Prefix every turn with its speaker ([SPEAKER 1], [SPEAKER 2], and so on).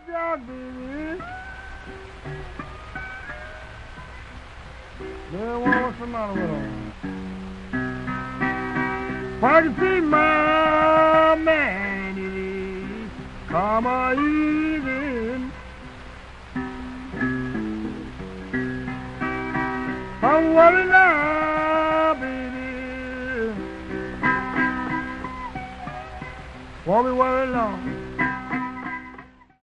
[SPEAKER 1] dog, baby. There was some other with him. Why you see my man is come a evening. I'm worried now, baby. Won't be worried long.